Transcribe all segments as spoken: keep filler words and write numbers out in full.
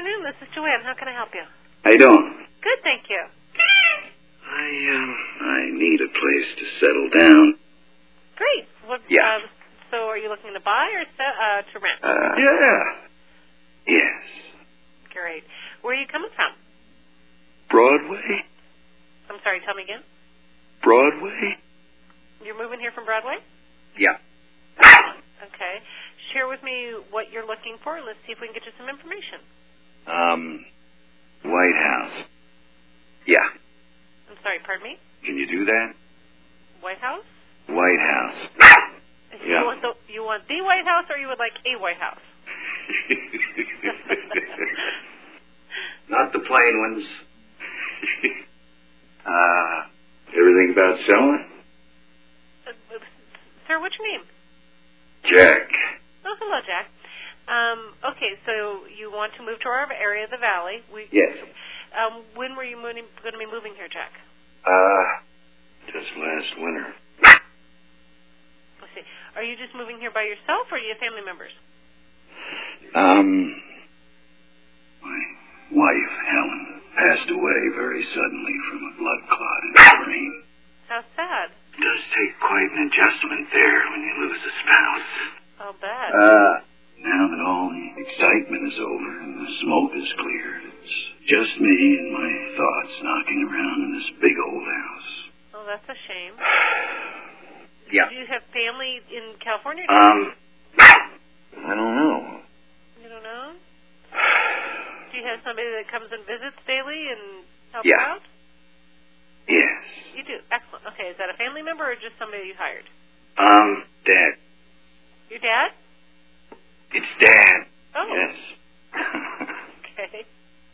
afternoon. This is Joanne. How can I help you? How you doing? Good, thank you. I, um, I need a place to settle down. Great. What, Yeah. Uh, so are you looking to buy or se- uh, to rent? Uh, yeah. Yes. Great. Where are you coming from? Broadway? I'm sorry, tell me again. Broadway? You're moving here from Broadway? Yeah. Okay. Share with me what you're looking for, and let's see if we can get you some information. Um, White House. Yeah. I'm sorry, pardon me? Can you do that? White House? White House. You Yeah. want the, you want the White House, or you would like a White House? Not the plain ones. uh, everything about selling? Uh, uh, sir, what's your name? Jack. Oh, hello, Jack. Um, okay, so you want to move to our area of the Valley. We, Yes. Um, when were you going to be moving here, Jack? Uh, just last winter. Let's see. Are you just moving here by yourself, or do you have family members? Um, my wife, Helen, passed away very suddenly from a blood clot in her brain. How sad. It does take quite an adjustment there when you lose a spouse. I'll bet. Uh, now that all the excitement is over and the smoke is cleared, it's just me and my thoughts knocking around in this big old house. Oh, that's a shame. Yeah. Do you have family in California? Um, I don't know. You don't know? Do you have somebody that comes and visits daily and helps Yeah. out? Yes. You do. Excellent. Okay, is that a family member or just somebody you hired? Um, Dad. Your dad? It's Dad. Oh. Yes. Okay.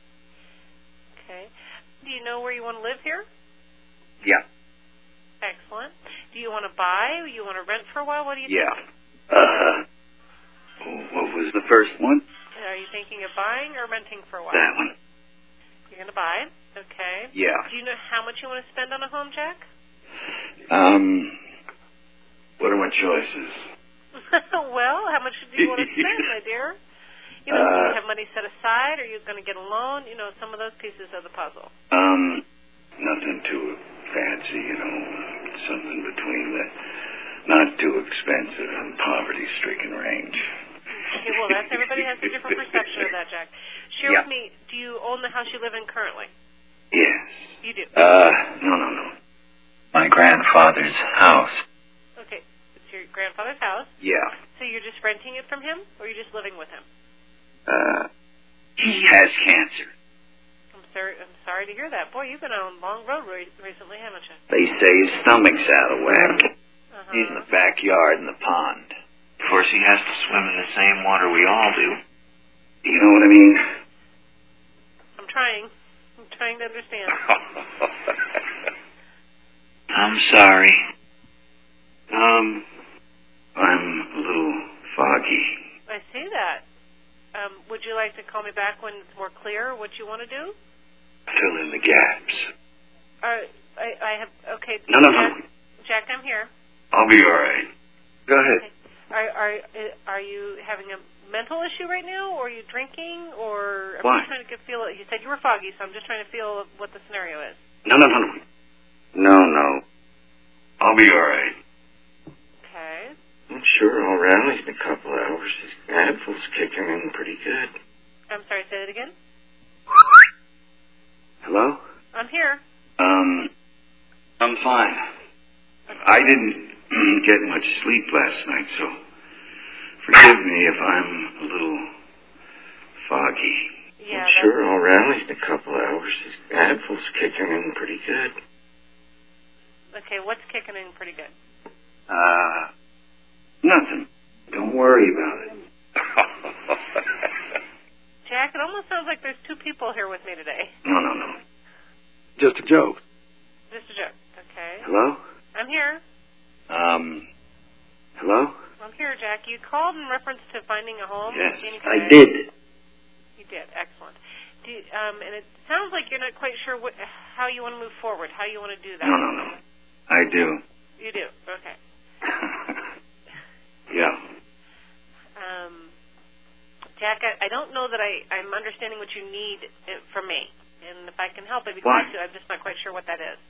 Okay. Do you know where you want to live here? Yeah. Excellent. Do you want to buy? You want to rent for a while? What do you Yeah. think? Uh, what was the first one? Are you thinking of buying or renting for a while? That one. You're going to buy? Okay. Yeah. Do you know how much you want to spend on a home, Jack? Um, what are my choices? Well, how much do you want to spend, my dear? You know, Uh, do you have money set aside? Are you going to get a loan? You know, some of those pieces of the puzzle. Um, nothing too fancy, you know, something between the not too expensive and poverty-stricken range. Okay, well, that's everybody has a different perception of that, Jack. Share Yeah. with me, do you own the house you live in currently? Yes. You do. Uh, no, no, no. My grandfather's house. Okay, it's your grandfather's house. Yeah. So you're just renting it from him, or you're just living with him? Uh, he has cancer. I'm sorry. I'm sorry to hear that. Boy, you've been on a long road re- recently, haven't you? They say his stomach's out of whack. Uh-huh. He's in the backyard in the pond. Of course, he has to swim in the same water we all do. You know what I mean? I'm trying. I'm trying to understand. I'm sorry. Um, I'm a little foggy. I see that. Um, would you like to call me back when it's more clear what you want to do? Fill in the gaps. Uh, I, I have. Okay. No, no, Jack, no. Jack, I'm here. I'll be all right. Go ahead. Okay. Are are are you having a mental issue right now, or are you drinking, or I'm Why? just trying to get feel. You said you were foggy, so I'm just trying to feel what the scenario is. No, no, no, no. No, no. I'll be all right. Okay. I'm sure I'll rally in a couple hours. His handful's kicking in pretty good. I'm sorry. Say that again. Hello? I'm here. Um, I'm fine. I didn't get much sleep last night, so forgive me if I'm a little foggy. Yeah. I'm that's- sure I'll rally in a couple hours. His handful's kicking in pretty good. Okay. What's kicking in pretty good? Uh, nothing. Don't worry about it. Jack, it almost sounds like there's two people here with me today. No, no, no. Just a joke. Just a joke. Okay. Hello? I'm here. Um, hello? I'm here, Jack. You called in reference to finding a home? Yes, in I Connecticut. did. You did. Excellent. Do you, um, and it sounds like you're not quite sure what, how you want to move forward, how you want to do that. No, no, no. I do. You do. Okay. Yeah. Um, Jack, I, I don't know that I, I'm understanding what you need uh, from me. And if I can help, I'd be Why? glad to. I'm just not quite sure what that is.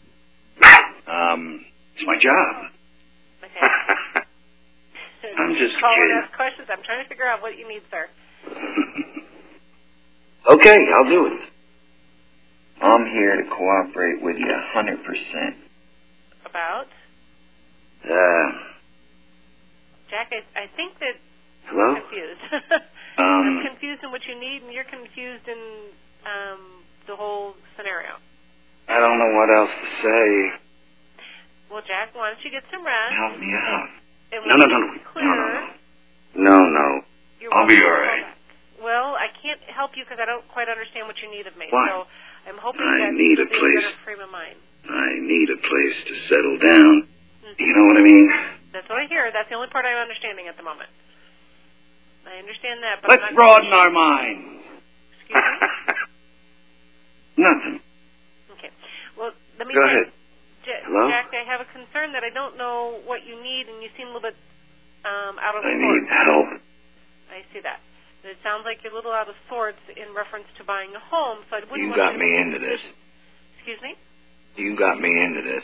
Um, it's my job. Okay. I'm just Call kidding. and ask questions. I'm trying to figure out what you need, sir. Okay, I'll do it. I'm here to cooperate with you a hundred percent. About? Uh, Jack, I, I think that hello? I'm confused. Um, I'm confused in what you need, and you're confused in um, the whole scenario. I don't know what else to say. Well, Jack, why don't you get some rest? Help me out. And No, when no, no, it's no, clear, no, no, no, no. you're I'll be welcome to all call right. back. Well, I can't help you because I don't quite understand what you need of me. Why? So I'm hoping I that need a you'll be in a place. better frame of mind. I need a place to settle down. Mm-hmm. You know what I mean? That's what I hear. That's the only part I'm understanding at the moment. I understand that, but Let's I'm not broaden our minds. Excuse me? Nothing. Okay. Well, let me Go say, ahead. J- Hello? Jack, I have a concern that I don't know what you need, and you seem a little bit um, out of I sorts. need help. I see that. It sounds like you're a little out of sorts in reference to buying a home, so I wouldn't You want got you to me make into any this. decisions. Excuse me? You got me into this.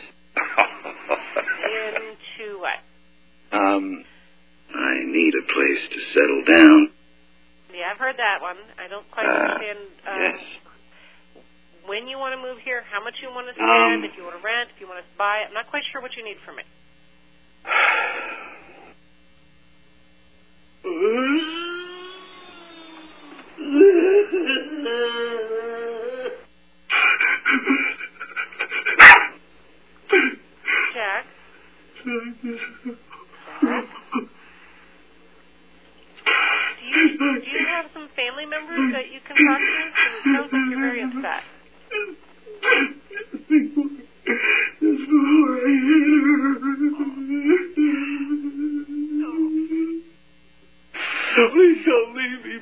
Into what? um, I need a place to settle down. Yeah, I've heard that one. I don't quite Uh, understand um, yes. when you want to move here, how much you want to spend, Um, if you want to rent, if you want to buy. I'm not quite sure what you need from me. Jack? Jack? Do you, do you have some family members that you can talk to? Because it sounds like you're very upset. Please don't leave me.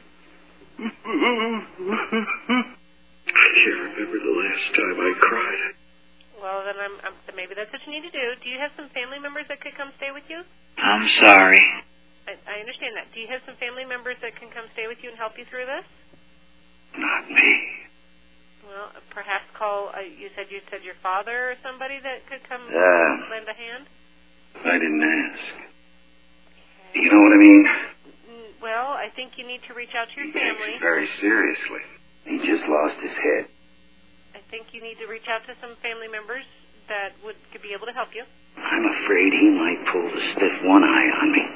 I can't remember the last time I cried. Well, then I'm, I'm maybe that's what you need to do. Do you have some family members that could come stay with you? I'm sorry. I, I understand that. Do you have some family members that can come stay with you and help you through this? Not me. Well, perhaps call. Uh, you said you said your father or somebody that could come Uh, lend a hand. I didn't ask. You know what I mean? Mm, Well, I think you need to reach out to your He takes family. it very seriously. He just lost his head. I think you need to reach out to some family members that would could be able to help you. I'm afraid he might pull the stiff one eye on me.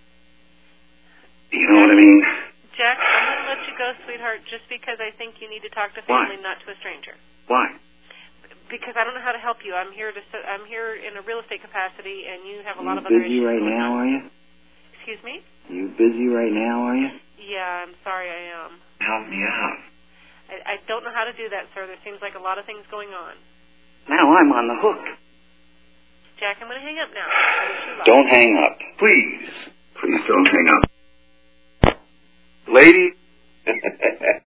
You know what I mean? Jack, I'm going to let you go, sweetheart, just because I think you need to talk to family, Why? not to a stranger. Why? Because I don't know how to help you. I'm here to. I'm here in a real estate capacity, and you have a You lot of other busy issues right going now, on. are you? Excuse me? You busy right now, are you? Yeah, I'm sorry, I am. Help me out. I, I don't know how to do that, sir. There seems like a lot of things going on. Now I'm on the hook. Jack, I'm going to hang up now. I wish you luck. Don't hang up. Please. Please don't hang up. Lady.